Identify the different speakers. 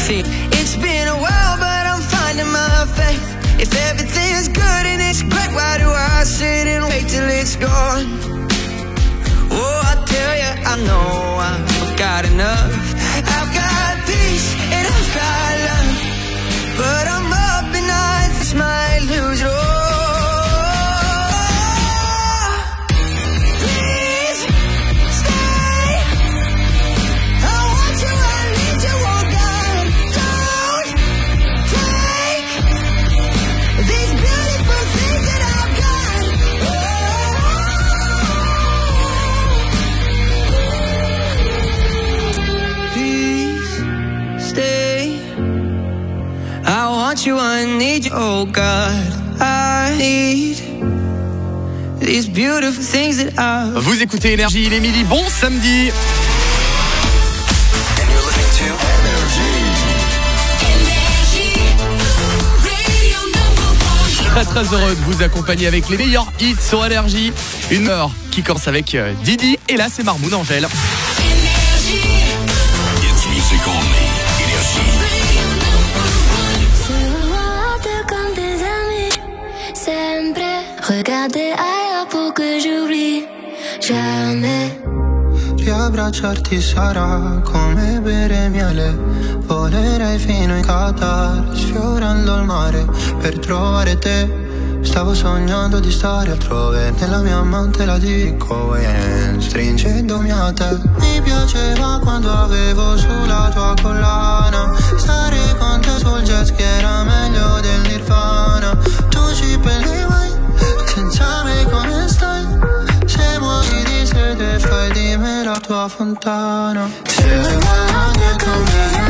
Speaker 1: feel. It's been a while, but I'm finding my faith. If everything's good and it's great, why do I sit and wait till it's gone? Oh, I tell you, I know I've got enough. I've got peace and I've got love, but I'm up at night, this might lose it all. You, I need you, oh God, I need these beautiful things that I...
Speaker 2: Vous écoutez Énergie, il est midi, bon samedi.
Speaker 3: And you're listening to
Speaker 2: Très très heureux de vous accompagner avec les meilleurs hits sur Énergie. Une heure qui commence avec Didi, et là c'est Marmoud Angèle.
Speaker 3: It's music only. Énergie.
Speaker 4: Regarder ailleurs pour que j'oublie jamais.
Speaker 5: Riabbracciarti sarà come bere miele. Volerei fino in Qatar, sfiorando il mare per trovare te. Stavo sognando di stare altrove, nella mia mente la dico e stringendomi a te. Mi piaceva quando avevo sulla tua collana, stare con te sul jet ski era meglio del Nirvana. Tu ci pensavi senza me come stai? Se muori di sete fai di me la tua fontana. Se vuoi anche con me